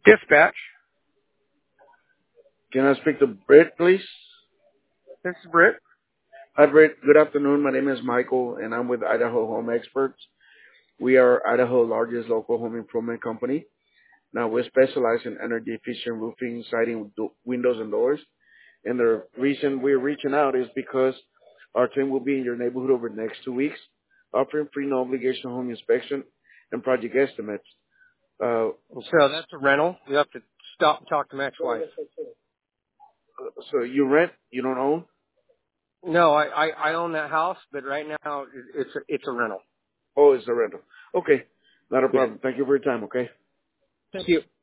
Dispatch. Can I speak to Britt, please? This is Britt. Hi, Britt. Good afternoon. My name is Michael, and I'm with Idaho Home Experts. We are Idaho's largest local home improvement company. Now, we specialize in energy-efficient roofing, siding, windows, and doors. And the reason we're reaching out is because our team will be in your neighborhood over the next 2 weeks, offering free no-obligation home inspection and project estimates. Uh, So that's a rental. You have to stop and talk to my ex-wife. so you rent, you don't own? No, I own that house, but right now it's a rental. Oh, it's a rental. Okay, not a Yeah. problem. Thank you for your time, okay? Thank you.